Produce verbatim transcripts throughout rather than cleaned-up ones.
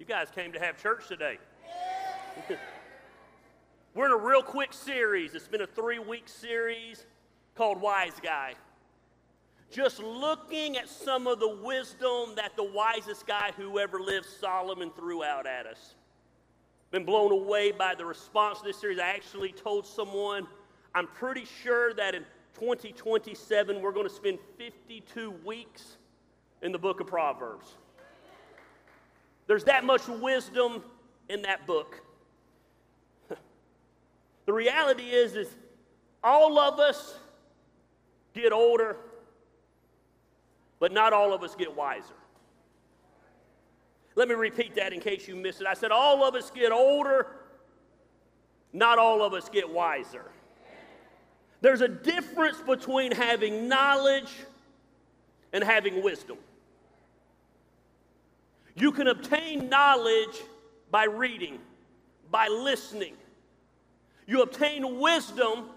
You guys came to have church today. We're in a real quick series. It's been a three-week series called Wise Guy. Just looking at some of the wisdom that the wisest guy who ever lived, Solomon, threw out at us. Been blown away by the response to this series. I actually told someone, I'm pretty sure that in twenty twenty-seven we're going to spend fifty-two weeks in the book of Proverbs. There's that much wisdom in that book. The reality is, is all of us get older, but not all of us get wiser. Let me repeat that in case you missed it. I said all of us get older, not all of us get wiser. There's a difference between having knowledge and having wisdom. You can obtain knowledge by reading, by listening. You obtain wisdom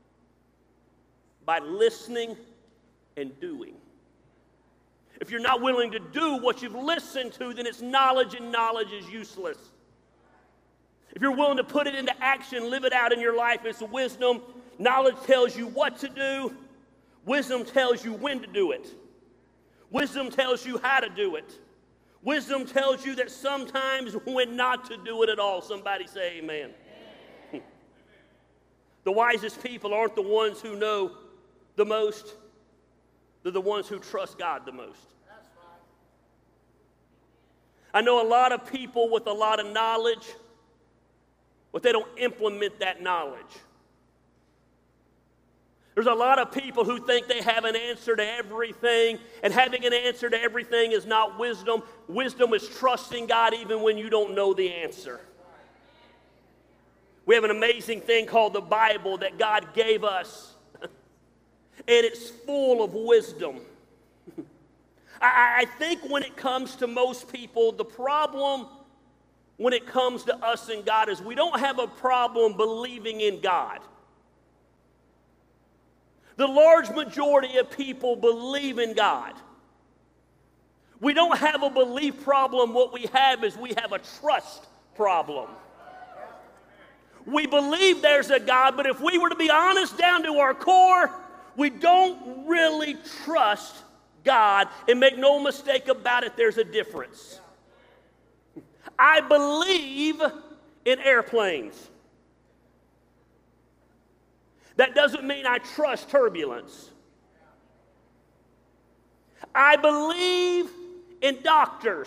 by listening and doing. If you're not willing to do what you've listened to, then it's knowledge, and knowledge is useless. If you're willing to put it into action, live it out in your life, it's wisdom. Knowledge tells you what to do. Wisdom tells you when to do it. Wisdom tells you how to do it. Wisdom tells you that sometimes when not to do it at all. Somebody say amen. Amen. The wisest people aren't the ones who know the most. They're the ones who trust God the most. That's right. I know a lot of people with a lot of knowledge, but they don't implement that knowledge. There's a lot of people who think they have an answer to everything, and having an answer to everything is not wisdom. Wisdom is trusting God even when you don't know the answer. We have an amazing thing called the Bible that God gave us, and it's full of wisdom. I, I think when it comes to most people, the problem when it comes to us and God is we don't have a problem believing in God. The large majority of people believe in God. We don't have a belief problem. What we have is we have a trust problem. We believe there's a God, but if we were to be honest down to our core, we don't really trust God. And make no mistake about it, there's a difference. I believe in airplanes. That doesn't mean I trust turbulence. I believe in doctors.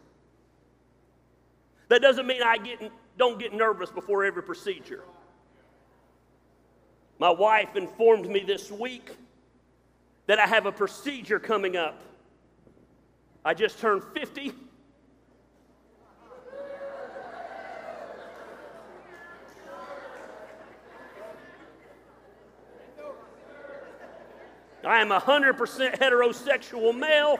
That doesn't mean I get, don't get nervous before every procedure. My wife informed me this week that I have a procedure coming up. I just turned fifty. I am a one hundred percent heterosexual male.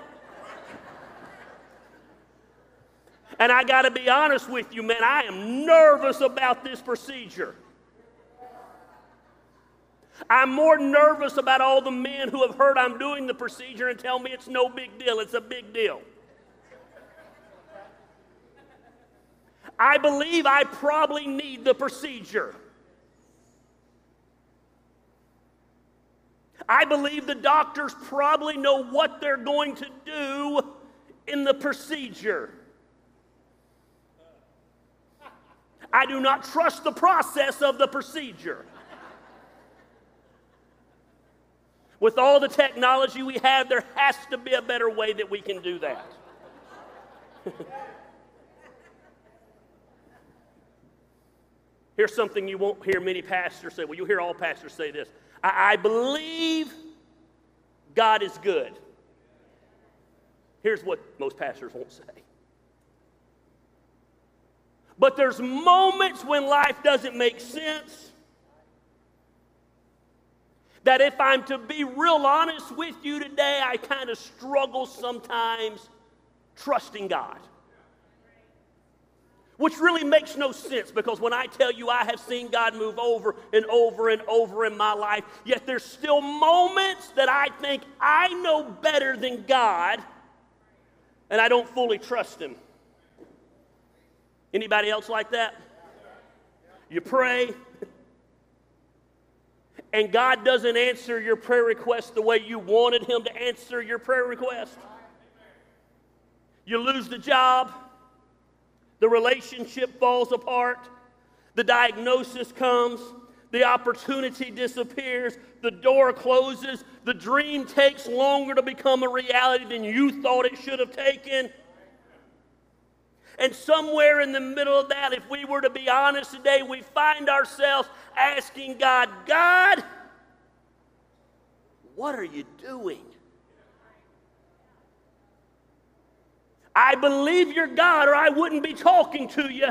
And I got to be honest with you, man, I am nervous about this procedure. I'm more nervous about all the men who have heard I'm doing the procedure and tell me it's no big deal. It's a big deal. I believe I probably need the procedure. I believe the doctors probably know what they're going to do in the procedure. I do not trust the process of the procedure. With all the technology we have, there has to be a better way that we can do that. Here's something you won't hear many pastors say. Well, you'll hear all pastors say this. I believe God is good. Here's what most pastors won't say. But there's moments when life doesn't make sense. That if I'm to be real honest with you today, I kind of struggle sometimes trusting God. Which really makes no sense, because when I tell you I have seen God move over and over and over in my life, yet there's still moments that I think I know better than God, and I don't fully trust Him. Anybody else like that? You pray, and God doesn't answer your prayer request the way you wanted him to answer your prayer request. You lose the job, the relationship falls apart, the diagnosis comes, the opportunity disappears, the door closes, the dream takes longer to become a reality than you thought it should have taken. And somewhere in the middle of that, if we were to be honest today, we find ourselves asking God, God, what are you doing? I believe you're God, or I wouldn't be talking to you.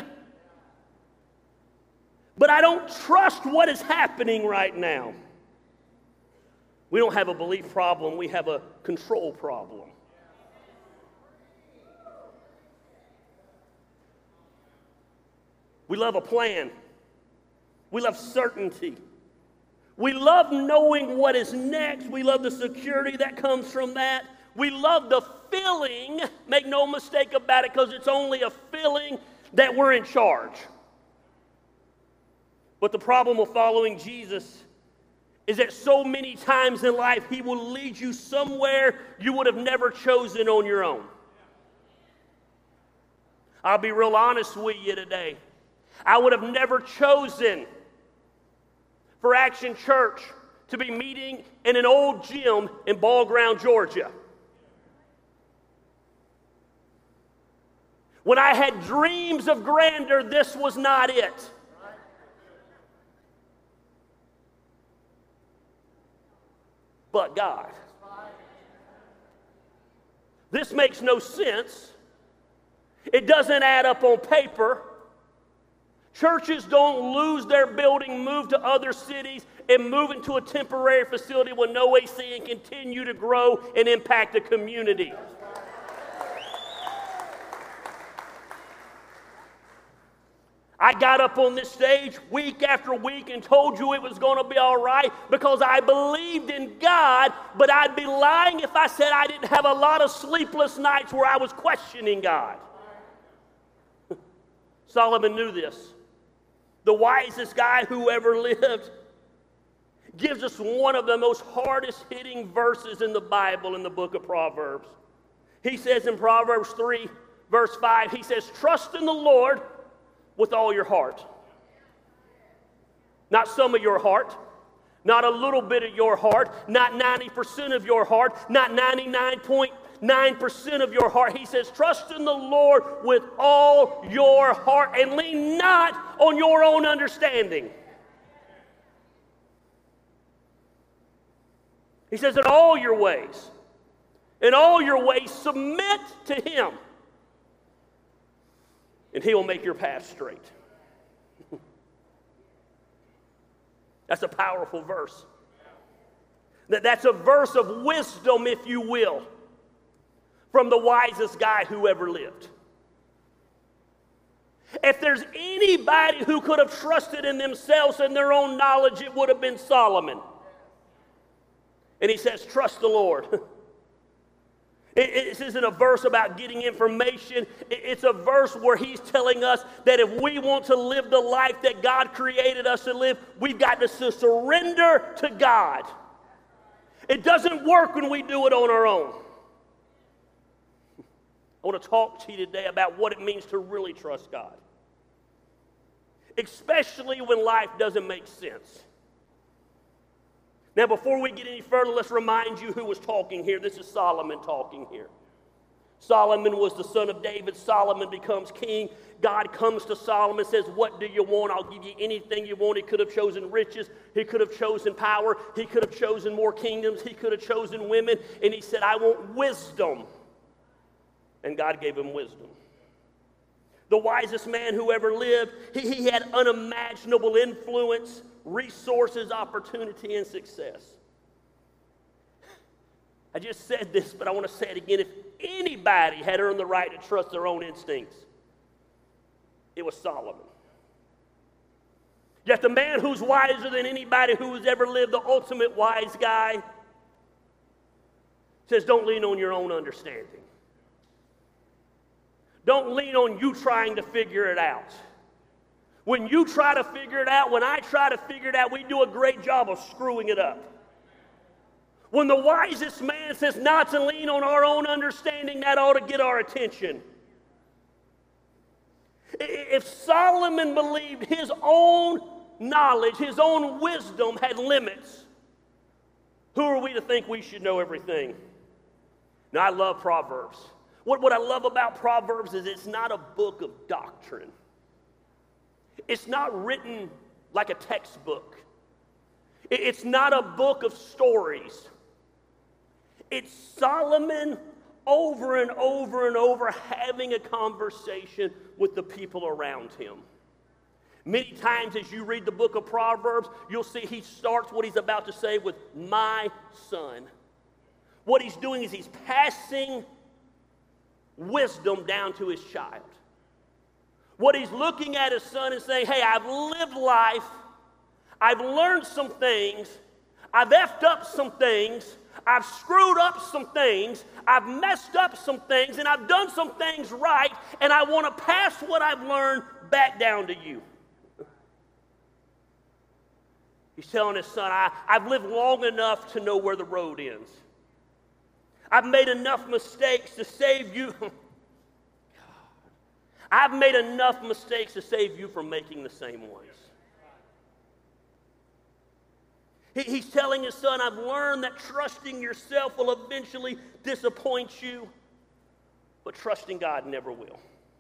But I don't trust what is happening right now. We don't have a belief problem, we have a control problem. We love a plan. We love certainty. We love knowing what is next. We love the security that comes from that. We love the feeling, make no mistake about it, because it's only a feeling that we're in charge. But the problem with following Jesus is that so many times in life, he will lead you somewhere you would have never chosen on your own. I'll be real honest with you today. I would have never chosen for Action Church to be meeting in an old gym in Ball Ground, Georgia. When I had dreams of grandeur, this was not it. But God. This makes no sense. It doesn't add up on paper. Churches don't lose their building, move to other cities, and move into a temporary facility with no A C and continue to grow and impact the community. I got up on this stage week after week and told you it was going to be all right because I believed in God, but I'd be lying if I said I didn't have a lot of sleepless nights where I was questioning God. Solomon knew this. The wisest guy who ever lived gives us one of the most hardest hitting verses in the Bible in the book of Proverbs. He says in Proverbs three, verse five, he says, trust in the Lord with all your heart. Not some of your heart, not a little bit of your heart, not ninety percent of your heart, not ninety-nine point nine percent of your heart. He says, trust in the Lord with all your heart and lean not on your own understanding. He says, in all your ways, in all your ways, submit to him, and he will make your path straight. That's a powerful verse. That, that's a verse of wisdom, if you will, from the wisest guy who ever lived. If there's anybody who could have trusted in themselves and their own knowledge, it would have been Solomon. And he says, trust the Lord. It, it isn't a verse about getting information. It, it's a verse where he's telling us that if we want to live the life that God created us to live, we've got to surrender to God. It doesn't work when we do it on our own. I want to talk to you today about what it means to really trust God, especially when life doesn't make sense. Now, before we get any further, let's remind you who was talking here. This is Solomon talking here. Solomon was the son of David. Solomon becomes king. God comes to Solomon and says, what do you want? I'll give you anything you want. He could have chosen riches. He could have chosen power. He could have chosen more kingdoms. He could have chosen women. And he said, I want wisdom. And God gave him wisdom. The wisest man who ever lived, he, he had unimaginable influence, resources, opportunity, and success. I just said this, but I want to say it again. If anybody had earned the right to trust their own instincts, it was Solomon. Yet the man who's wiser than anybody who has ever lived, the ultimate wise guy, says, don't lean on your own understanding. Don't lean on you trying to figure it out. When you try to figure it out, when I try to figure it out, we do a great job of screwing it up. When the wisest man says not to lean on our own understanding, that ought to get our attention. If Solomon believed his own knowledge, his own wisdom had limits, who are we to think we should know everything? Now, I love Proverbs. What, what I love about Proverbs is it's not a book of doctrine. It's not written like a textbook. It, it's not a book of stories. It's Solomon over and over and over having a conversation with the people around him. Many times as you read the book of Proverbs, you'll see he starts what he's about to say with, my son. What he's doing is he's passing wisdom down to his child. What he's looking at his son and saying, hey, I've lived life. I've learned some things. I've effed up some things. I've screwed up some things. I've messed up some things. And I've done some things right. And I want to pass what I've learned back down to you. He's telling his son, I, I've lived long enough to know where the road ends. I've made enough mistakes to save you. God. I've made enough mistakes to save you from making the same ones. He, he's telling his son, I've learned that trusting yourself will eventually disappoint you, but trusting God never will.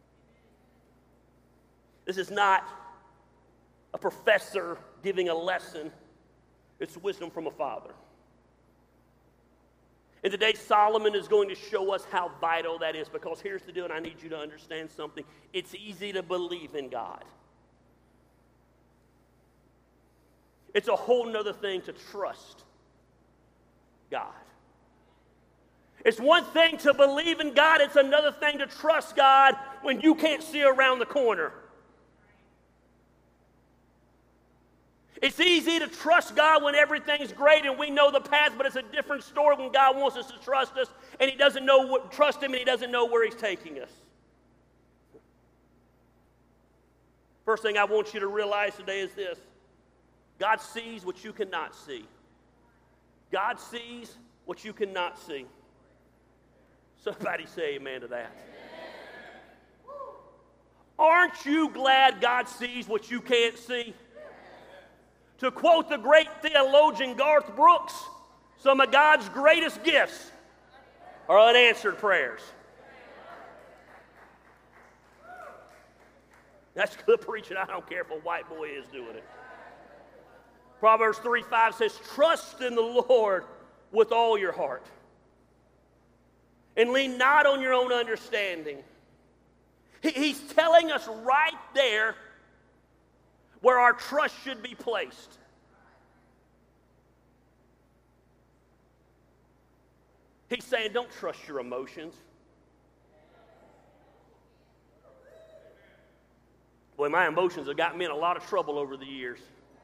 This is not a professor giving a lesson. It's wisdom from a father. And today Solomon is going to show us how vital that is, because here's the deal, and I need you to understand something. It's easy to believe in God. It's a whole nother thing to trust God. It's one thing to believe in God. It's another thing to trust God when you can't see around the corner. It's easy to trust God when everything's great and we know the path, but it's a different story when God wants us to trust us and He doesn't know what, trust Him and He doesn't know where He's taking us. First thing I want you to realize today is this. God sees what you cannot see. God sees what you cannot see. Somebody say amen to that. Aren't you glad God sees what you can't see? To quote the great theologian Garth Brooks, some of God's greatest gifts are unanswered prayers. That's good preaching. I don't care if a white boy is doing it. Proverbs three five says, trust in the Lord with all your heart, and lean not on your own understanding. He, he's telling us right there where our trust should be placed. He's saying, don't trust your emotions. Boy, my emotions have gotten me in a lot of trouble over the years.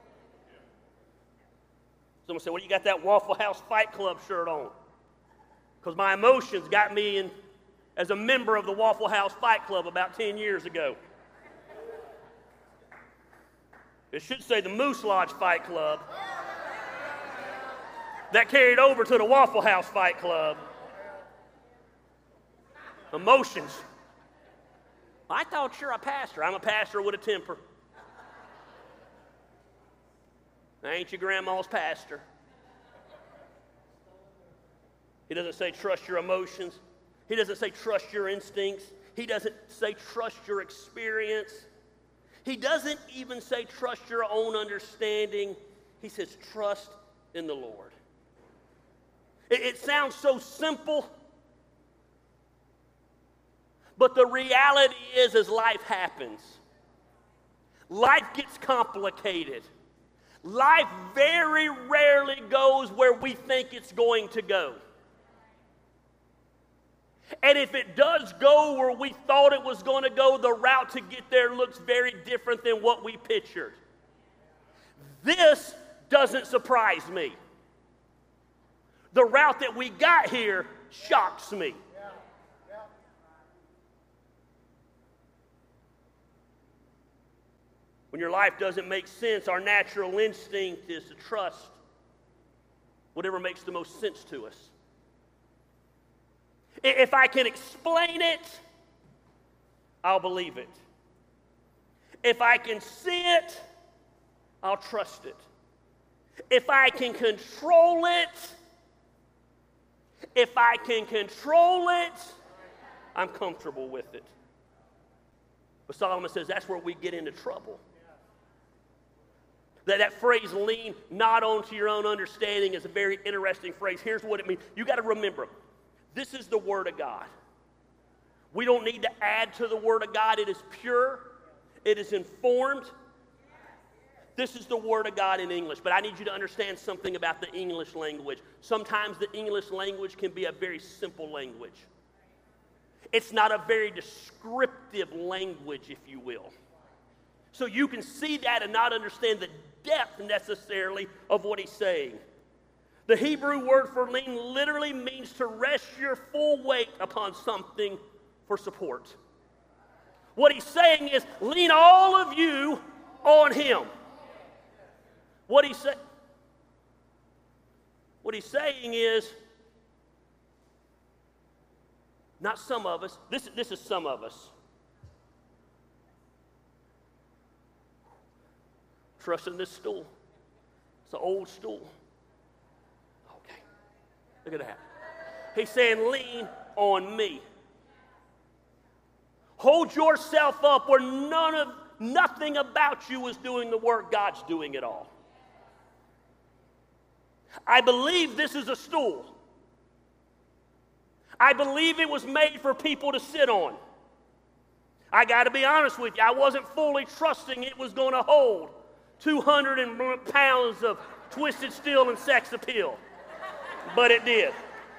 Someone said, well, you got that Waffle House Fight Club shirt on. Because my emotions got me in as a member of the Waffle House Fight Club about ten years ago. It should say the Moose Lodge Fight Club. That carried over to the Waffle House Fight Club. Emotions. I thought you're a pastor. I'm a pastor with a temper. I ain't your grandma's pastor. He doesn't say trust your emotions. He doesn't say trust your instincts. He doesn't say trust your experience. He doesn't even say trust your own understanding. He says trust in the Lord. It, it sounds so simple, but the reality is as life happens, life gets complicated. Life very rarely goes where we think it's going to go. And if it does go where we thought it was going to go, the route to get there looks very different than what we pictured. This doesn't surprise me. The route that we got here shocks me. When your life doesn't make sense, our natural instinct is to trust whatever makes the most sense to us. If I can explain it, I'll believe it. If I can see it, I'll trust it. If I can control it, if I can control it, I'm comfortable with it. But Solomon says that's where we get into trouble. That, that phrase, lean not onto your own understanding, is a very interesting phrase. Here's what it means. You got to remember, this is the Word of God. We don't need to add to the Word of God. It is pure. It is informed. This is the Word of God in English. But I need you to understand something about the English language. Sometimes the English language can be a very simple language. It's not a very descriptive language, if you will. So you can see that and not understand the depth necessarily of what he's saying. The Hebrew word for lean literally means to rest your full weight upon something for support. What he's saying is, lean all of you on him. What he's saying, what he's saying is, not some of us, this, this is some of us. Trust in this stool. It's an old stool. Okay. Look at that. He's saying, lean on me. Hold yourself up where none of, nothing about you is doing the work. God's doing it all. I believe this is a stool. I believe it was made for people to sit on. I got to be honest with you, I wasn't fully trusting it was going to hold two hundred pounds of twisted steel and sex appeal. But it did.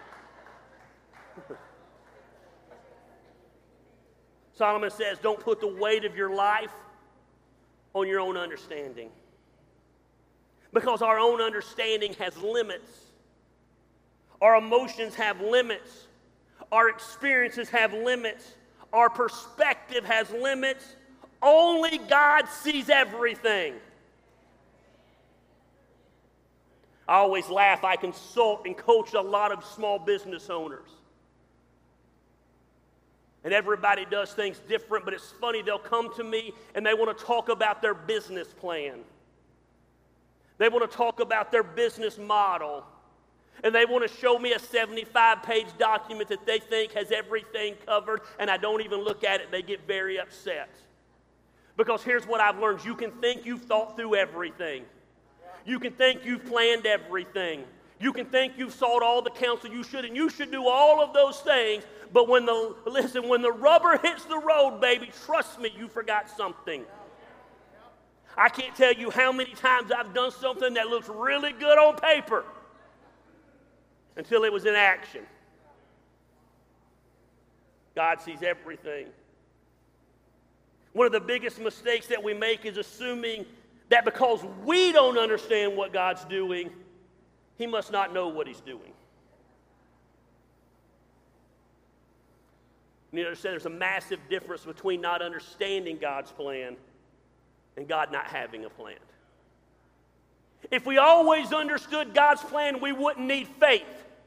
Solomon says, don't put the weight of your life on your own understanding. Because our own understanding has limits. Our emotions have limits. Our experiences have limits. Our perspective has limits. Only God sees everything. I always laugh. I consult and coach a lot of small business owners. And everybody does things different, but it's funny. They'll come to me and they want to talk about their business plan. They want to talk about their business model. And they want to show me a seventy-five page document that they think has everything covered, and I don't even look at it. They get very upset. Because here's what I've learned. You can think you've thought through everything. You can think you've planned everything. You can think you've sought all the counsel you should, and you should do all of those things. But when the, listen, when the rubber hits the road, baby, trust me, you forgot something. I can't tell you how many times I've done something that looks really good on paper until it was in action. God sees everything. One of the biggest mistakes that we make is assuming that because we don't understand what God's doing, he must not know what he's doing. You need to understand there's a massive difference between not understanding God's plan and God not having a plan. If we always understood God's plan, we wouldn't need faith.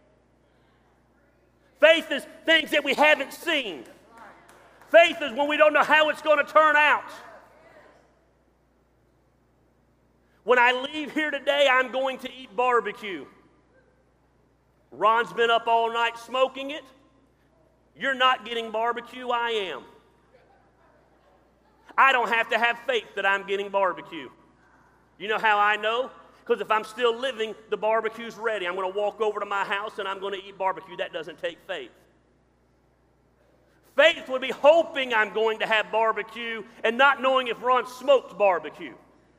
Faith is things that we haven't seen. Faith is when we don't know how it's going to turn out. When I leave here today, I'm going to eat barbecue. Ron's been up all night smoking it. You're not getting barbecue, I am. I don't have to have faith that I'm getting barbecue. You know how I know? Because if I'm still living, the barbecue's ready. I'm going to walk over to my house and I'm going to eat barbecue. That doesn't take faith. Faith would be hoping I'm going to have barbecue and not knowing if Ron smoked barbecue.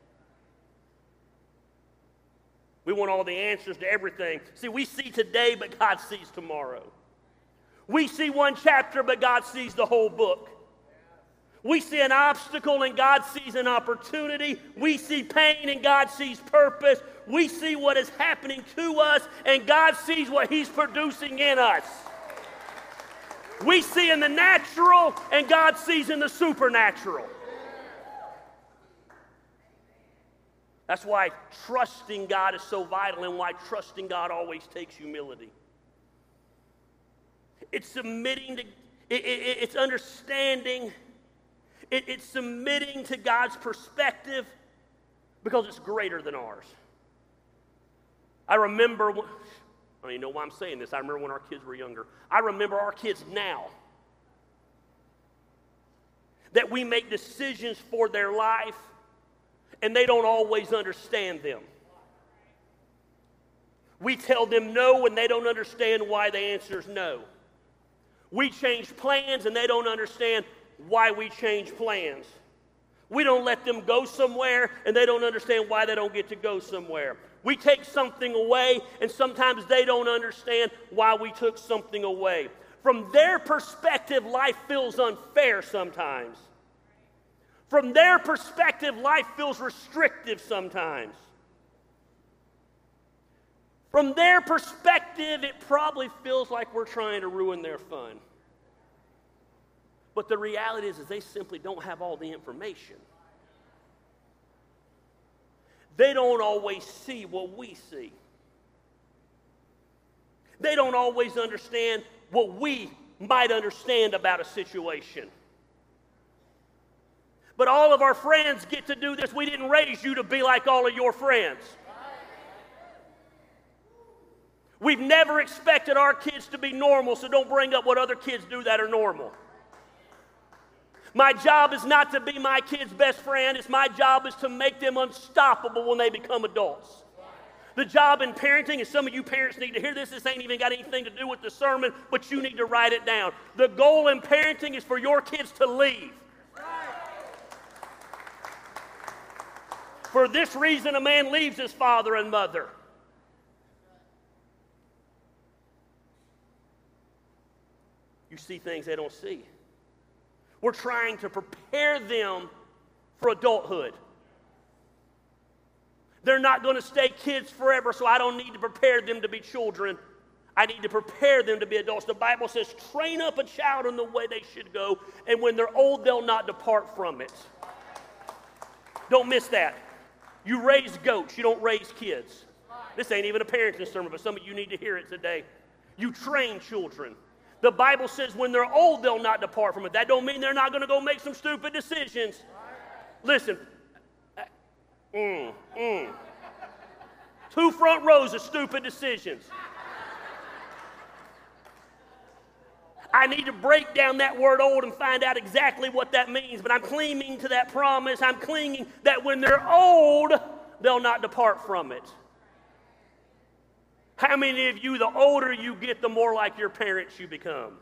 We want all the answers to everything. See, we see today, but God sees tomorrow. We see one chapter, but God sees the whole book. We see an obstacle, and God sees an opportunity. We see pain, and God sees purpose. We see what is happening to us, and God sees what he's producing in us. We see in the natural, and God sees in the supernatural. That's why trusting God is so vital and why trusting God always takes humility. It's submitting to, it, it, it's understanding, it, it's submitting to God's perspective because it's greater than ours. I remember, when, I don't even know why I'm saying this, I remember when our kids were younger. I remember our kids now. That we make decisions for their life and they don't always understand them. We tell them no and they don't understand why the answer is no. We change plans and they don't understand why we change plans. We don't let them go somewhere and they don't understand why they don't get to go somewhere. We take something away and sometimes they don't understand why we took something away. From their perspective, life feels unfair sometimes. From their perspective, life feels restrictive sometimes. From their perspective, it probably feels like we're trying to ruin their fun. But the reality is, is they simply don't have all the information. They don't always see what we see. They don't always understand what we might understand about a situation. But all of our friends get to do this. We didn't raise you to be like all of your friends. We've never expected our kids to be normal, so don't bring up what other kids do that are normal. My job is not to be my kid's best friend. It's my job is to make them unstoppable when they become adults. The job in parenting, and some of you parents need to hear this, this ain't even got anything to do with the sermon, but you need to write it down. The goal in parenting is for your kids to leave. For this reason, a man leaves his father and mother. You see things they don't see. We're trying to prepare them for adulthood. They're not going to stay kids forever, so I don't need to prepare them to be children. I need to prepare them to be adults. The Bible says, train up a child in the way they should go, and when they're old, they'll not depart from it. Don't miss that. You raise goats, you don't raise kids. This ain't even a parenting sermon, but some of you need to hear it today. You train children. The Bible says when they're old, they'll not depart from it. That don't mean they're not going to go make some stupid decisions. Listen. Mm, mm. Two front rows of stupid decisions. I need to break down that word old and find out exactly what that means. But I'm clinging to that promise. I'm clinging that when they're old, they'll not depart from it. How many of you, the older you get, the more like your parents you become?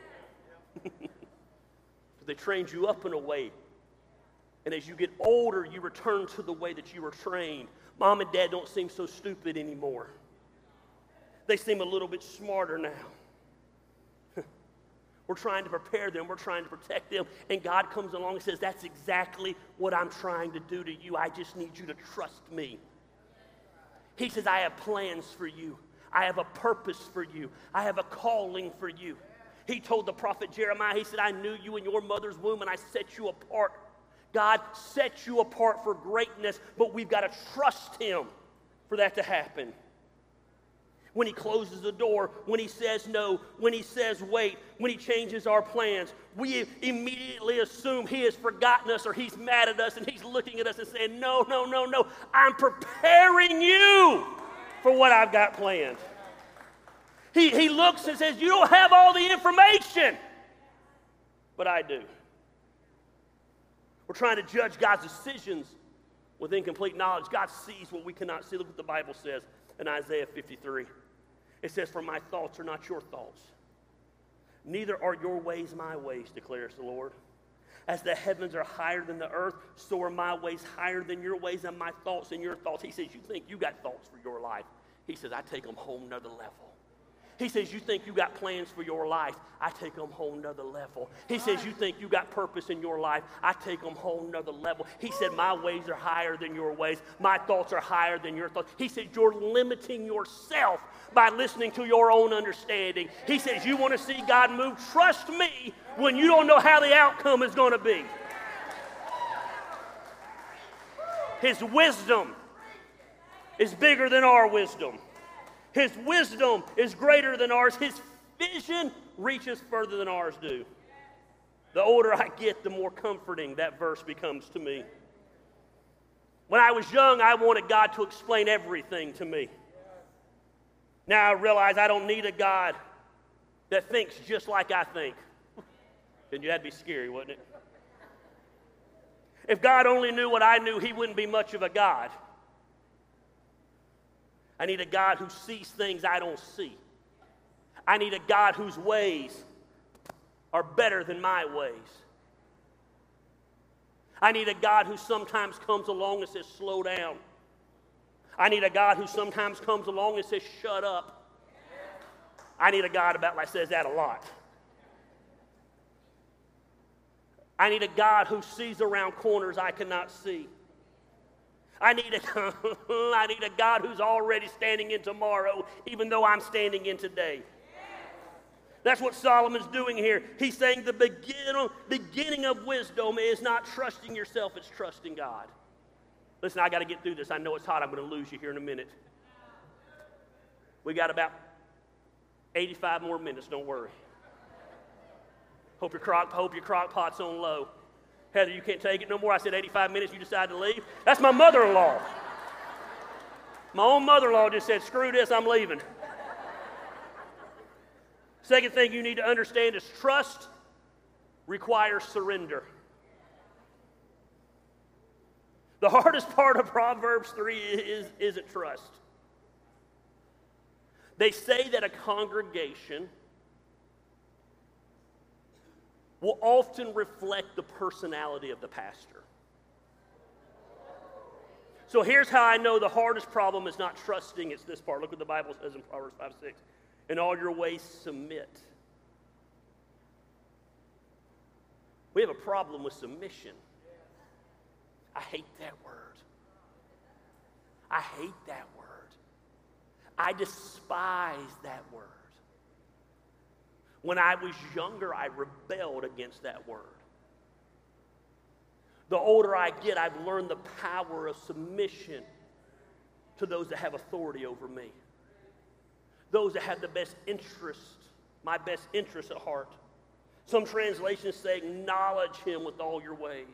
They trained you up in a way. And as you get older, you return to the way that you were trained. Mom and dad don't seem so stupid anymore. They seem a little bit smarter now. We're trying to prepare them. We're trying to protect them. And God comes along and says, that's exactly what I'm trying to do to you. I just need you to trust me. He says, I have plans for you. I have a purpose for you. I have a calling for you. He told the prophet Jeremiah, he said, I knew you in your mother's womb and I set you apart. God set you apart for greatness, but we've got to trust him for that to happen. When he closes the door, when he says no, when he says wait, when he changes our plans, we immediately assume he has forgotten us or he's mad at us and he's looking at us and saying, no, no, no, no, I'm preparing you for what I've got planned. He, he looks and says, you don't have all the information, but I do. We're trying to judge God's decisions with incomplete knowledge. God sees what we cannot see. Look what the Bible says in Isaiah fifty-three. It says, for my thoughts are not your thoughts, neither are your ways my ways, declares the Lord. As the heavens are higher than the earth, so are my ways higher than your ways and my thoughts than your thoughts. He says, you think you got thoughts for your life. He says, I take them home another level. He says, you think you got plans for your life. I take them home another level. He says, you think you got purpose in your life. I take them home another level. He said, my ways are higher than your ways. My thoughts are higher than your thoughts. He said, you're limiting yourself by listening to your own understanding. He says, you want to see God move? Trust me when you don't know how the outcome is going to be. His wisdom is bigger than our wisdom. His wisdom is greater than ours. His vision reaches further than ours do. The older I get, the more comforting that verse becomes to me. When I was young, I wanted God to explain everything to me. Now I realize I don't need a God that thinks just like I think. Then that'd be scary, wouldn't it? If God only knew what I knew, he wouldn't be much of a God. I need a God who sees things I don't see. I need a God whose ways are better than my ways. I need a God who sometimes comes along and says, slow down. I need a God who sometimes comes along and says, shut up. I need a God about that says that a lot. I need a God who sees around corners I cannot see. I need a, I need a God who's already standing in tomorrow, even though I'm standing in today. That's what Solomon's doing here. He's saying the begin, beginning of wisdom is not trusting yourself, it's trusting God. Listen, I got to get through this. I know it's hot. I'm going to lose you here in a minute. We got about eighty-five more minutes. Don't worry. Hope your crock, hope your crock pot's on low. Heather, you can't take it no more. I said eighty-five minutes. You decide to leave. That's my mother-in-law. My own mother-in-law just said, screw this, I'm leaving. Second thing you need to understand is trust requires surrender. The hardest part of Proverbs three is, isn't trust. They say that a congregation will often reflect the personality of the pastor. So here's how I know the hardest problem is not trusting. It's this part. Look what the Bible says in Proverbs five six. In all your ways submit. We have a problem with submission. I hate that word. I hate that word. I despise that word. When I was younger, I rebelled against that word. The older I get, I've learned the power of submission to those that have authority over me. Those that have the best interest, my best interest at heart. Some translations say, acknowledge him with all your ways.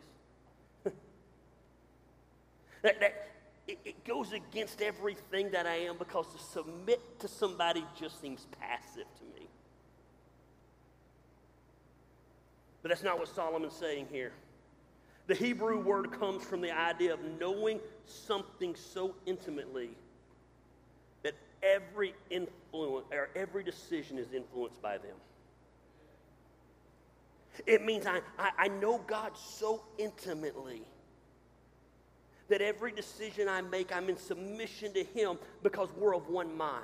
that, that, it, it goes against everything that I am, because to submit to somebody just seems passive to me. But that's not what Solomon's saying here. The Hebrew word comes from the idea of knowing something so intimately that every influence or every decision is influenced by them. It means I, I, I know God so intimately that every decision I make, I'm in submission to him because we're of one mind.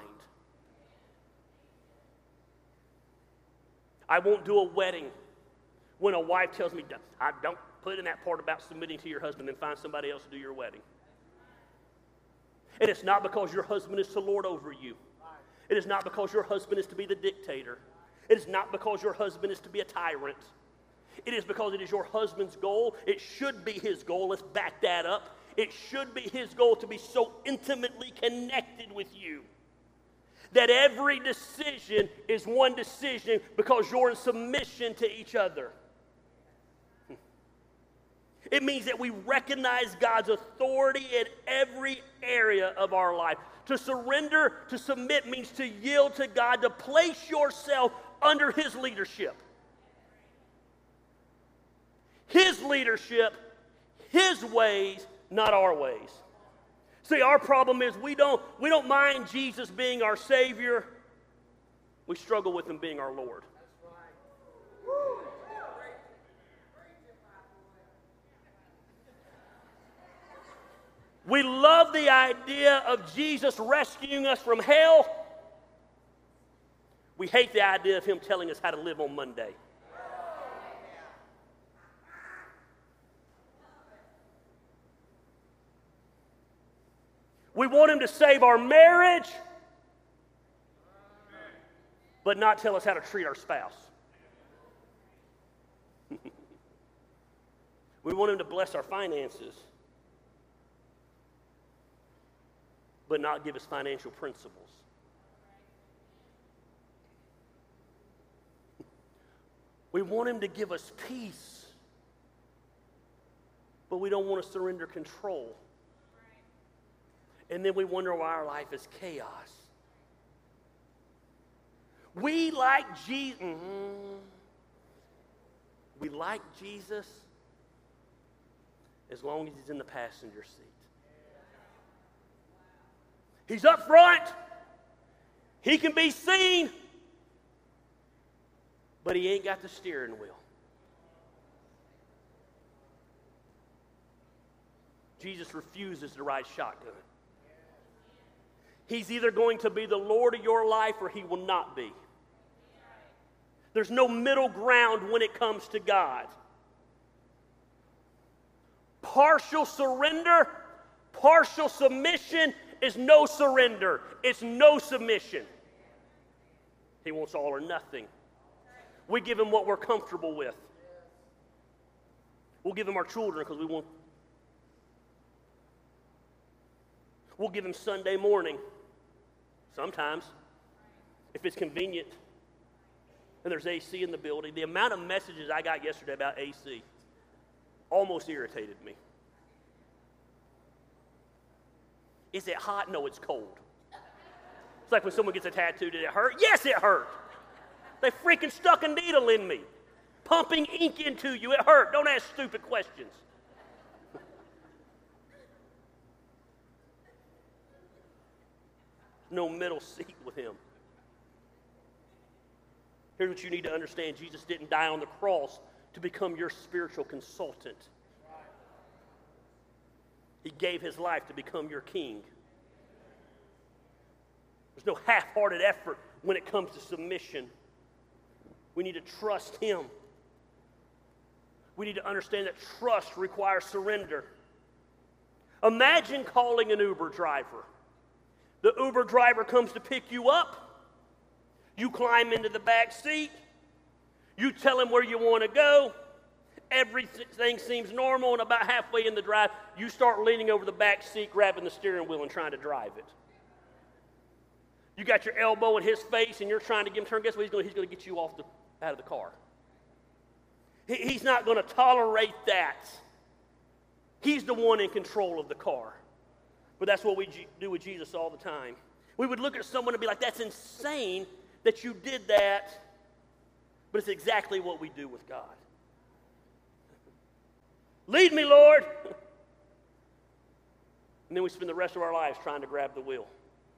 I won't do a wedding when a wife tells me, I don't put in that part about submitting to your husband and find somebody else to do your wedding. And it's not because your husband is to lord over you. It is not because your husband is to be the dictator. It is not because your husband is to be a tyrant. It is because it is your husband's goal. It should be his goal. Let's back that up. It should be his goal to be so intimately connected with you that every decision is one decision because you're in submission to each other. It means that we recognize God's authority in every area of our life. To surrender, to submit means to yield to God, to place yourself under his leadership. His leadership, his ways, not our ways. See, our problem is we don't, we don't mind Jesus being our Savior. We struggle with him being our Lord. We love the idea of Jesus rescuing us from hell. We hate the idea of him telling us how to live on Monday. We want him to save our marriage, but not tell us how to treat our spouse. We want him to bless our finances, but not give us financial principles. We want him to give us peace, but we don't want to surrender control. And then we wonder why our life is chaos. We like Jesus. Mm-hmm. We like Jesus as long as he's in the passenger seat. He's up front. He can be seen, but he ain't got the steering wheel. Jesus refuses to ride shotgun. He's either going to be the Lord of your life or he will not be. There's no middle ground when it comes to God. Partial surrender, partial submission is no surrender. It's no submission. He wants all or nothing. We give him what we're comfortable with. We'll give him our children because we want. We'll give him Sunday morning. Sometimes, if it's convenient, and there's A C in the building. The amount of messages I got yesterday about A C almost irritated me. Is it hot? No, it's cold. It's like when someone gets a tattoo, did it hurt? Yes, it hurt. They freaking stuck a needle in me, pumping ink into you. It hurt. Don't ask stupid questions. No middle seat with him. Here's what you need to understand. Jesus didn't die on the cross to become your spiritual consultant. He gave his life to become your king. There's no half-hearted effort when it comes to submission. We need to trust him. We need to understand that trust requires surrender. Imagine calling an Uber driver. The Uber driver comes to pick you up. You climb into the back seat. You tell him where you want to go. Everything seems normal, and about halfway in the drive, you start leaning over the back seat, grabbing the steering wheel and trying to drive it. You got your elbow in his face, and you're trying to get him turned. Guess what he's going to? He's going to get you off the, out of the car. He, he's not going to tolerate that. He's the one in control of the car. But that's what we G- do with Jesus all the time. We would look at someone and be like, that's insane that you did that. But it's exactly what we do with God. Lead me, Lord. And then we spend the rest of our lives trying to grab the wheel.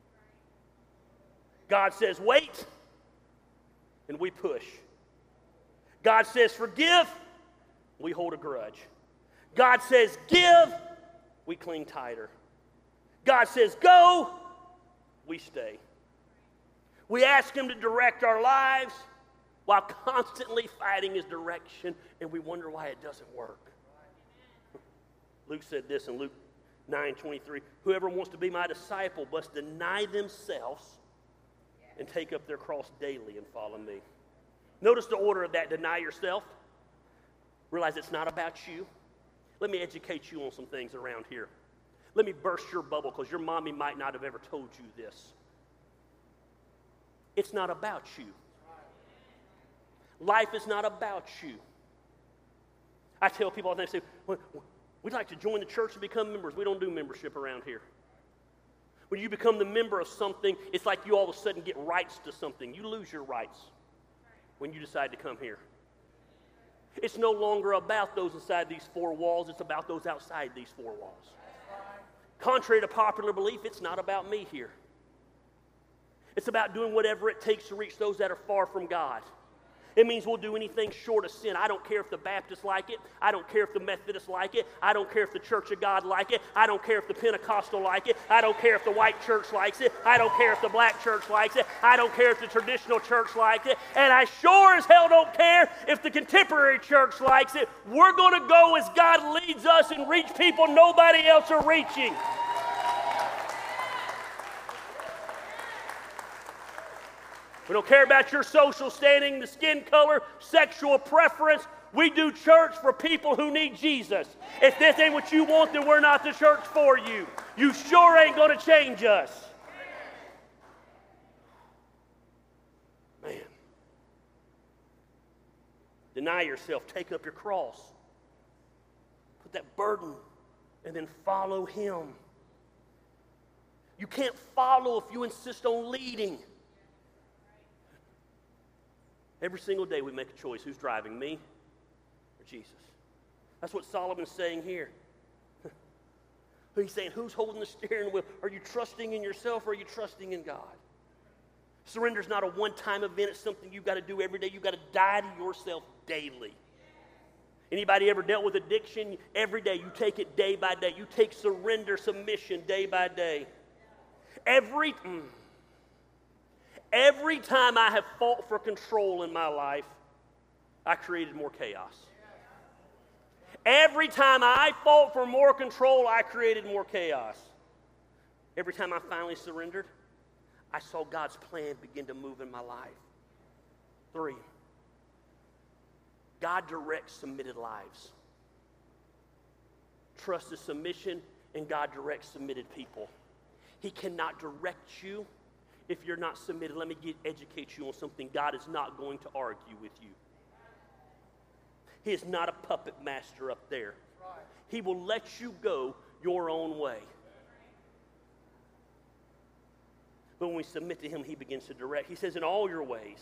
God says, wait, and we push. God says, forgive, we hold a grudge. God says, give, we cling tighter. God says, go, we stay. We ask him to direct our lives while constantly fighting his direction, and we wonder why it doesn't work. Luke said this in Luke nine twenty-three, whoever wants to be my disciple must deny themselves and take up their cross daily and follow me. Notice the order of that. Deny yourself. Realize it's not about you. Let me educate you on some things around here. Let me burst your bubble, because your mommy might not have ever told you this. It's not about you. Life is not about you. I tell people all the time, they say, well, we'd like to join the church and become members. We don't do membership around here. When you become the member of something, it's like you all of a sudden get rights to something. You lose your rights when you decide to come here. It's no longer about those inside these four walls. It's about those outside these four walls. Contrary to popular belief, it's not about me here. It's about doing whatever it takes to reach those that are far from God. It means we'll do anything short of sin. I don't care if the Baptists like it. I don't care if the Methodists like it. I don't care if the Church of God like it. I don't care if the Pentecostal like it. I don't care if the white church likes it. I don't care if the black church likes it. I don't care if the traditional church likes it. And I sure as hell don't care if the contemporary church likes it. We're going to go as God leads us and reach people nobody else are reaching. We don't care about your social standing, the skin color, sexual preference. We do church for people who need Jesus. If this ain't what you want, then we're not the church for you. You sure ain't going to change us. Man. Deny yourself. Take up your cross. Put that burden and then follow him. You can't follow if you insist on leading. Every single day we make a choice. Who's driving, me or Jesus? That's what Solomon's saying here. He's saying, who's holding the steering wheel? Are you trusting in yourself or are you trusting in God? Surrender's not a one-time event. It's something you've got to do every day. You've got to die to yourself daily. Anybody ever dealt with addiction? Every day you take it day by day. You take surrender, submission day by day. Every, mm, every time I have fought for control in my life, I created more chaos. Every time I fought for more control, I created more chaos. Every time I finally surrendered, I saw God's plan begin to move in my life. Three, God directs submitted lives. Trust is submission, and God directs submitted people. He cannot direct you if you're not submitted. Let me get, educate you on something. God is not going to argue with you. He is not a puppet master up there. He will let you go your own way. But when we submit to him, he begins to direct. He says, in all your ways,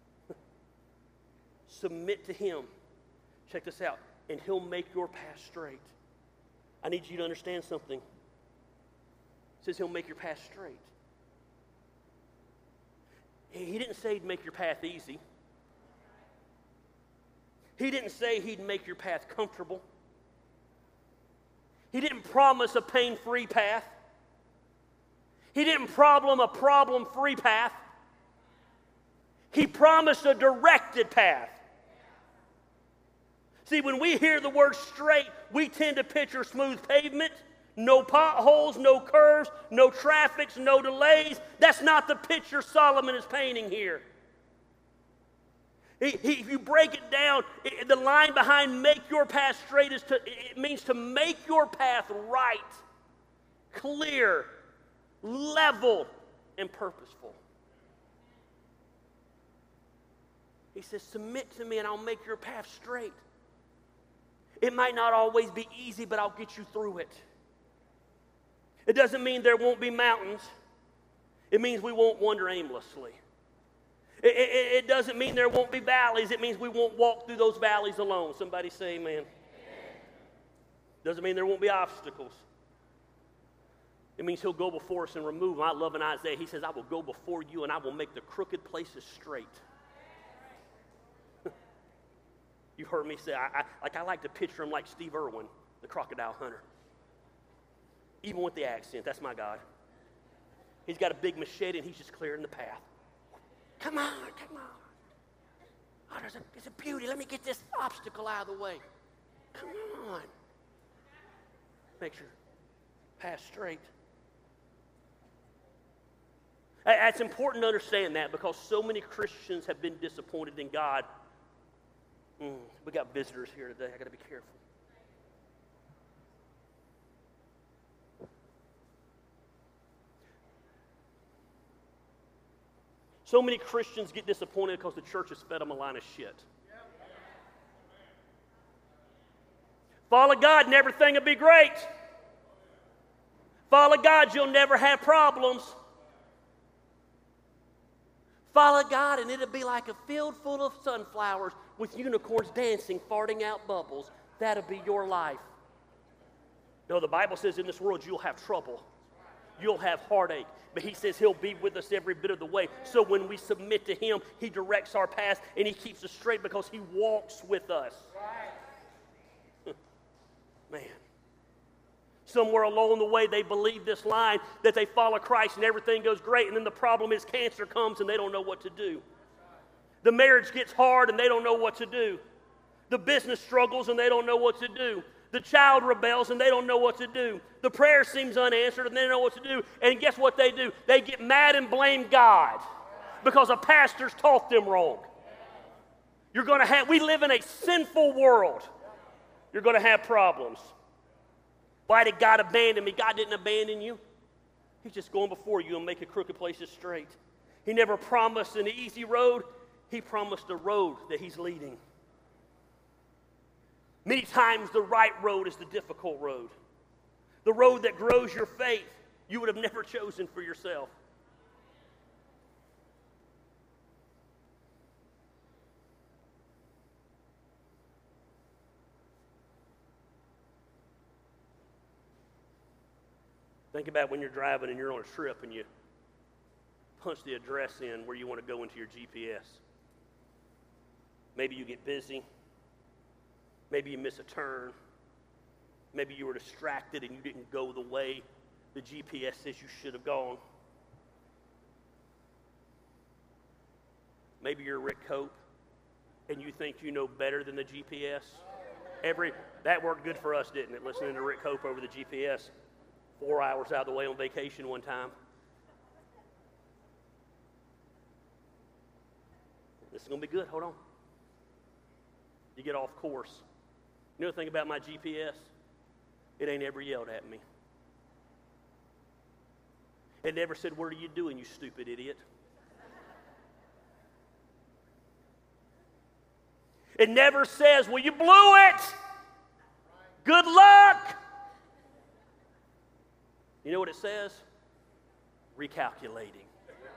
submit to him. Check this out. And he'll make your path straight. I need you to understand something. It says he'll make your path straight. He didn't say he'd make your path easy. He didn't say he'd make your path comfortable. He didn't promise a pain-free path. He didn't problem a problem-free path. He promised a directed path. See, when we hear the word straight, we tend to picture smooth pavement, no potholes, no curves, no traffics, no delays. That's not the picture Solomon is painting here. He, he, if you break it down, it, the line behind make your path straight is to, it means to make your path right, clear, level, and purposeful. He says, submit to me and I'll make your path straight. It might not always be easy, but I'll get you through it. It doesn't mean there won't be mountains. It means we won't wander aimlessly. It, it, it doesn't mean there won't be valleys. It means we won't walk through those valleys alone. Somebody say amen. Amen. Doesn't mean there won't be obstacles. It means he'll go before us and remove them. I love in Isaiah. He says, I will go before you and I will make the crooked places straight. You've heard me say, I, I, like I like to picture him like Steve Irwin, the crocodile hunter. Even with the accent, that's my God. He's got a big machete and he's just clearing the path. Come on, come on. Oh, there's a, there's a beauty. Let me get this obstacle out of the way. Come on. Make sure path straight. It's important to understand that because so many Christians have been disappointed in God. Mm, we got visitors here today. I got to be careful. So many Christians get disappointed because the church has fed them a line of shit. Follow God and everything will be great. Follow God, you'll never have problems. Follow God and it'll be like a field full of sunflowers with unicorns dancing, farting out bubbles. That'll be your life. No, the Bible says in this world you'll have trouble. You'll have heartache. But he says he'll be with us every bit of the way. So when we submit to him, he directs our path and he keeps us straight because he walks with us. Man. Somewhere along the way, they believe this line that they follow Christ and everything goes great. And then the problem is cancer comes and they don't know what to do. The marriage gets hard and they don't know what to do. The business struggles and they don't know what to do. The child rebels and they don't know what to do. The prayer seems unanswered and they don't know what to do. And guess what they do? They get mad and blame God because a pastor's taught them wrong. You're going to have, we live in a sinful world. You're going to have problems. Why did God abandon me? God didn't abandon you. He's just going before you and making crooked places straight. He never promised an easy road. He promised a road that he's leading. Many times the right road is the difficult road. The road that grows your faith you would have never chosen for yourself. Think about when you're driving and you're on a trip and you punch the address in where you want to go into your G P S. Maybe you get busy. Maybe you miss a turn. Maybe you were distracted and you didn't go the way the G P S says you should have gone. Maybe you're Rick Cope and you think you know better than the G P S. Every, that worked good for us, didn't it? Listening to Rick Cope over the G P S. Four hours out of the way on vacation one time. This is going to be good. Hold on. You get off course. You know the thing about my G P S? It ain't ever yelled at me. It never said, "What are you doing, you stupid idiot?" It never says, "Well, you blew it. Good luck." You know what it says? Recalculating.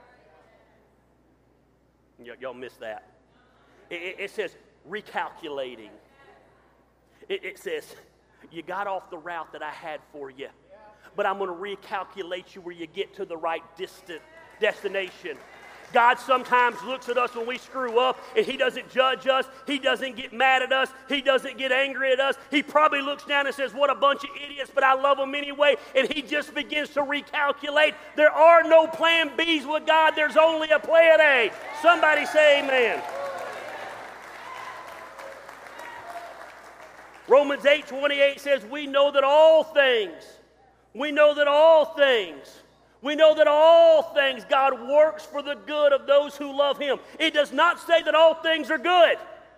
Y- y'all missed that. It, it, it says recalculating. It, it says, you got off the route that I had for you, but I'm going to recalculate you where you get to the right distant destination. God sometimes looks at us when we screw up and he doesn't judge us. He doesn't get mad at us. He doesn't get angry at us. He probably looks down and says, "What a bunch of idiots, but I love them anyway." And he just begins to recalculate. There are no plan B's with God. There's only a plan A. Somebody say amen. Romans eight twenty-eight says, we know that all things, we know that all things, we know that all things God works for the good of those who love him. It does not say that all things are good.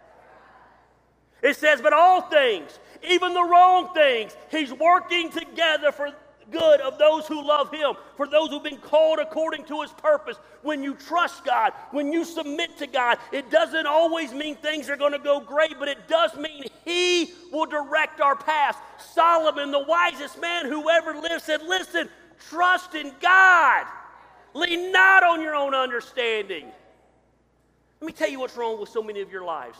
It says, but all things, even the wrong things, he's working together for good of those who love him, for those who've been called according to his purpose. When you trust God, when you submit to God, it doesn't always mean things are going to go great, but it does mean he will direct our paths. Solomon, the wisest man who ever lived, said, listen, trust in God. Lean not on your own understanding. Let me tell you what's wrong with so many of your lives.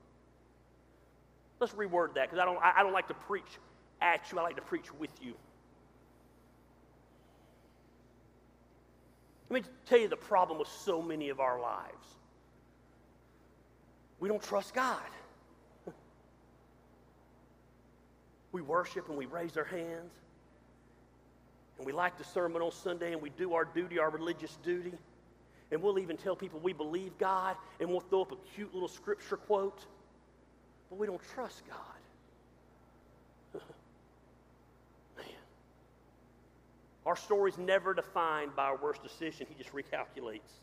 Let's reword that, because I don't, I, I don't like to preach at you. I like to preach with you. Let me tell you the problem with so many of our lives. We don't trust God. We worship and we raise our hands. And we like the sermon on Sunday and we do our duty, our religious duty. And we'll even tell people we believe God and we'll throw up a cute little scripture quote. But we don't trust God. Man. Our story's never defined by our worst decision. He just recalculates.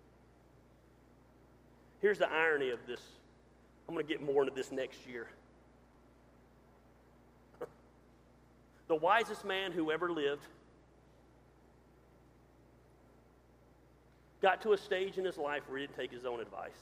Here's the irony of this. I'm going to get more into this next year. The wisest man who ever lived got to a stage in his life where he didn't take his own advice.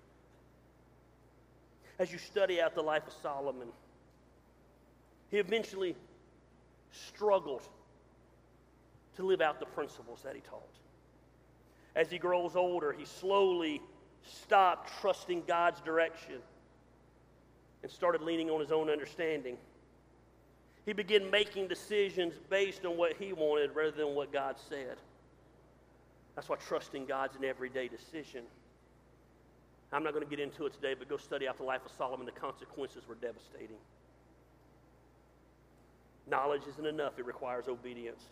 As you study out the life of Solomon, he eventually struggled to live out the principles that he taught. As he grows older, he slowly stopped trusting God's direction and started leaning on his own understanding. He began making decisions based on what he wanted rather than what God said. That's why trusting God's an everyday decision. I'm not going to get into it today, but go study out the life of Solomon. The consequences were devastating. Knowledge isn't enough. It requires obedience.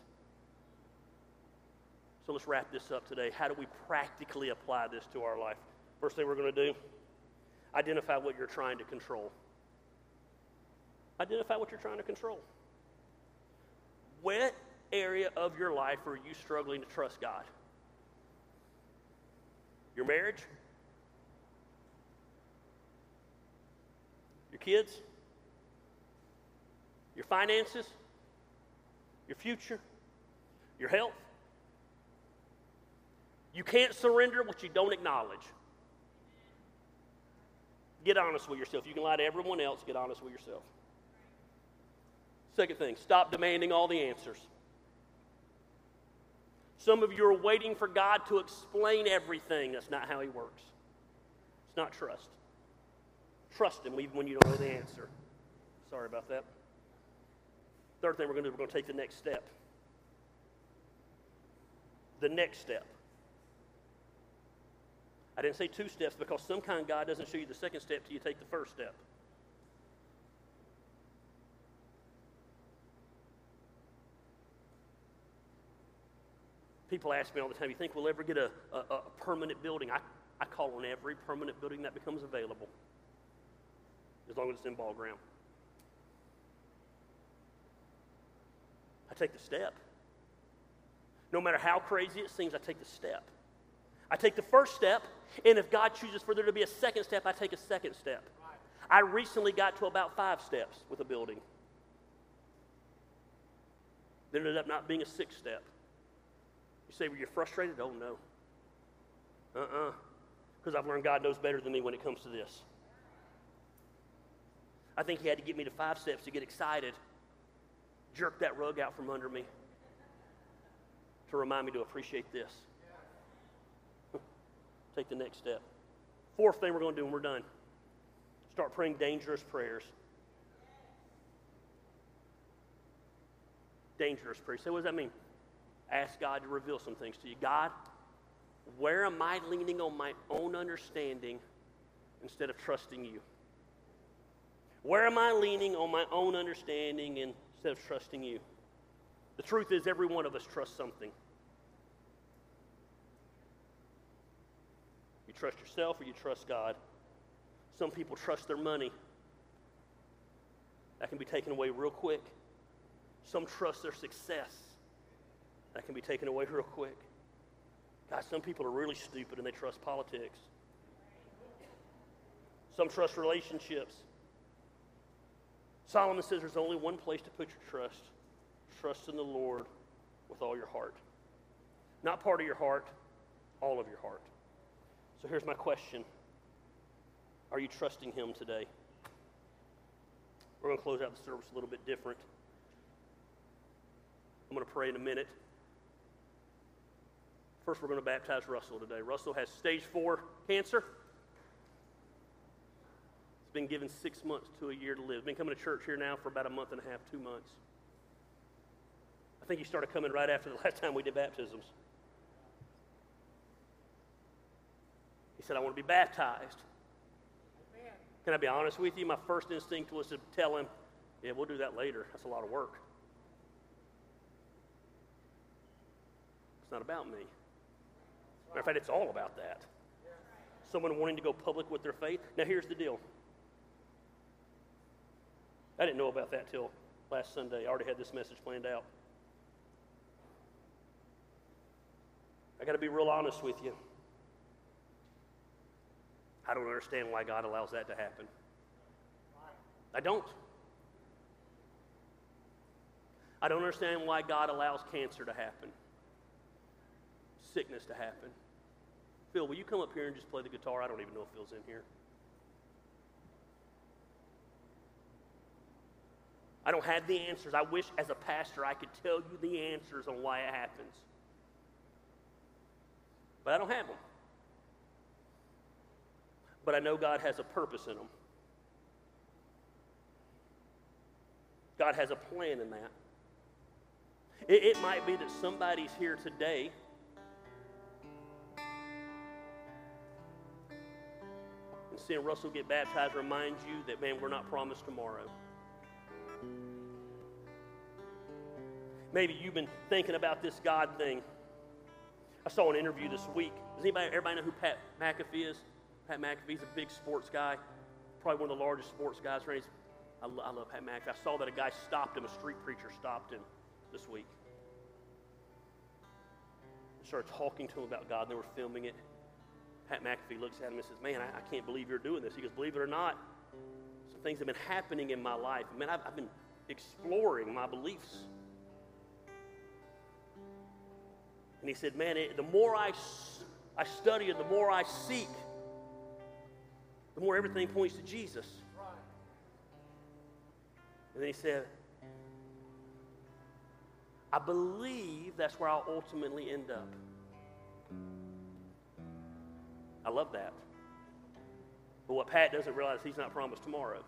So let's wrap this up today. How do we practically apply this to our life? First thing we're going to do, identify what you're trying to control. Identify what you're trying to control. What area of your life are you struggling to trust God? Your marriage? your kids, your finances, your future, your health. You can't surrender what you don't acknowledge. Get honest with yourself. You can lie to everyone else. Get honest with yourself. Second thing, stop demanding all the answers. Some of you are waiting for God to explain everything. That's not how He works. It's not trust. Trust Him even when you don't know the answer. Sorry about that. Third thing we're going to do, we're going to take the next step. The next step. I didn't say two steps because sometimes God doesn't show you the second step till you take the first step. People ask me all the time, you think we'll ever get a, a, a permanent building? I, I call on every permanent building that becomes available, as long as it's in ball ground. I take the step. No matter how crazy it seems, I take the step. I take the first step, and if God chooses for there to be a second step, I take a second step. I recently got to about five steps with a building. There ended up not being a sixth step. You say, were you frustrated? Oh, no. Uh-uh. Because I've learned God knows better than me when it comes to this. I think He had to get me to five steps to get excited, jerk that rug out from under me, to remind me to appreciate this. Take the next step. Fourth thing we're going to do when we're done, start praying dangerous prayers. Dangerous prayers. So what does that mean? Ask God to reveal some things to you. God, where am I leaning on my own understanding instead of trusting You? Where am I leaning on my own understanding instead of trusting You? The truth is, every one of us trusts something. You trust yourself or you trust God. Some people trust their money. That can be taken away real quick. Some trust their success. That can be taken away real quick. God, some people are really stupid and they trust politics. Some trust relationships. Solomon says there's only one place to put your trust. Trust in the Lord with all your heart. Not part of your heart, all of your heart. So here's my question. Are you trusting Him today? We're going to close out the service a little bit different. I'm going to pray in a minute. First, we're going to baptize Russell today. Russell has stage four cancer. He's been given six months to a year to live. He's been coming to church here now for about a month and a half, two months. I think he started coming right after the last time we did baptisms. He said, I want to be baptized. Amen. Can I be honest with you? My first instinct was to tell him, yeah, we'll do that later. That's a lot of work. It's not about me. Matter of fact, it's all about that. Someone wanting to go public with their faith. Now, here's the deal. I didn't know about that till last Sunday. I already had this message planned out. I got to be real honest with you. I don't understand why God allows that to happen. I don't. I don't understand why God allows cancer to happen. Sickness to happen. Phil, will you come up here and just play the guitar? I don't even know if Phil's in here. I don't have the answers. I wish as a pastor I could tell you the answers on why it happens. But I don't have them. But I know God has a purpose in them. God has a plan in that. It, it might be that somebody's here today and seeing Russell get baptized reminds you that, man, we're not promised tomorrow. Maybe you've been thinking about this God thing. I saw an interview this week. Does anybody, everybody know who Pat McAfee is? Pat McAfee's a big sports guy, probably one of the largest sports guys. I, lo- I love Pat McAfee. I saw that a guy stopped him, a street preacher stopped him this week. Started talking to him about God, and they were filming it. Pat McAfee looks at him and says, man, I, I can't believe you're doing this. He goes, believe it or not, things have been happening in my life. Man, I've, I've been exploring my beliefs. And he said, man, it, the more I, I study and the more I seek, the more everything points to Jesus. And then he said, I believe that's where I'll ultimately end up. I love that. But what Pat doesn't realize, he's not promised tomorrow.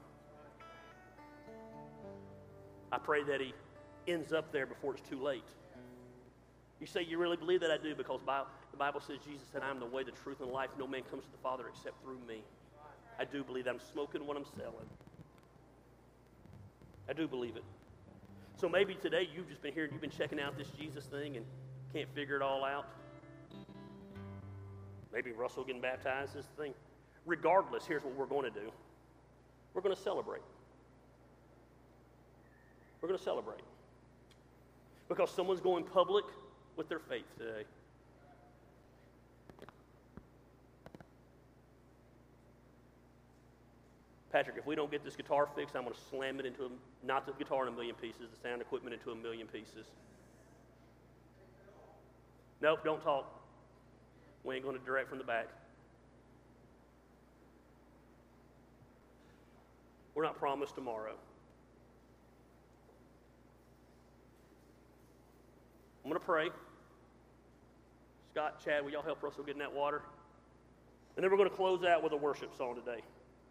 I pray that he ends up there before it's too late. You say, you really believe that? I do, because the Bible says Jesus said, I'm the way, the truth, and the life. No man comes to the Father except through me. I do believe that. I'm smoking what I'm selling. I do believe it. So maybe today you've just been here, you've been checking out this Jesus thing and can't figure it all out. Maybe Russell getting baptized is the thing. Regardless, here's what we're going to do. We're going to celebrate. We're going to celebrate. Because someone's going public with their faith today. Patrick, if we don't get this guitar fixed, I'm going to slam it into, a, not the guitar in a million pieces, the sound equipment into a million pieces. Nope, don't talk. We ain't going to direct from the back. We're not promised tomorrow. I'm going to pray. Scott, Chad, will y'all help Russell get in that water? And then we're going to close out with a worship song today.